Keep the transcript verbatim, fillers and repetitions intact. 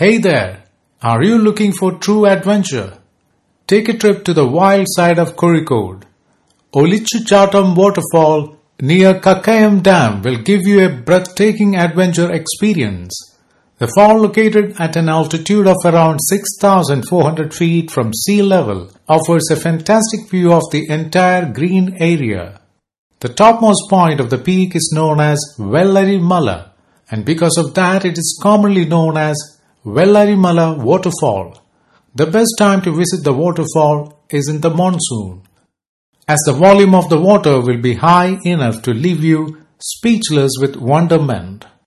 Hey there! Are you looking for true adventure? Take a trip to the wild side of Kozhikode. Olichuchatam waterfall near Kakkayam Dam will give you a breathtaking adventure experience. The fall, located at an altitude of around six thousand four hundred feet from sea level, offers a fantastic view of the entire green area. The topmost point of the peak is known as Vellari Mala, and because of that it is commonly known as Vellari Mala Waterfall. The best time to visit the waterfall is in the monsoon, as the volume of the water will be high enough to leave you speechless with wonderment.